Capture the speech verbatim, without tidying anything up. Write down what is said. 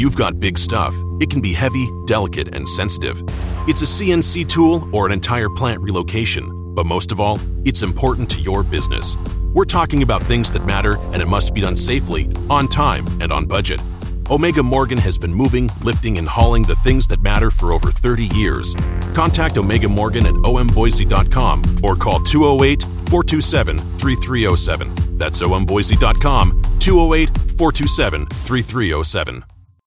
You've got big stuff. It can be heavy, delicate, and sensitive. It's a C N C tool or an entire plant relocation, but most of all, it's important to your business. We're talking about things that matter, and it must be done safely, on time, and on budget. Omega Morgan has been moving, lifting, and hauling the things that matter for over thirty years. Contact Omega Morgan at o m boise dot com or call two oh eight, four two seven, three three oh seven. That's o m boise dot com, two oh eight, four two seven, three three oh seven.